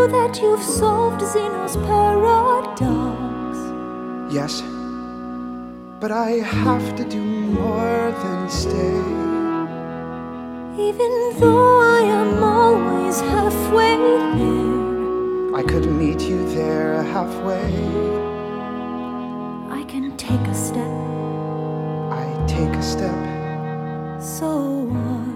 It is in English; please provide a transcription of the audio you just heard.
true that you've solved Zeno's paradox? Yes, but I have to do more than stay. Even though I am always halfway there, I could meet you there halfway. I can take a step. I take a step. So what?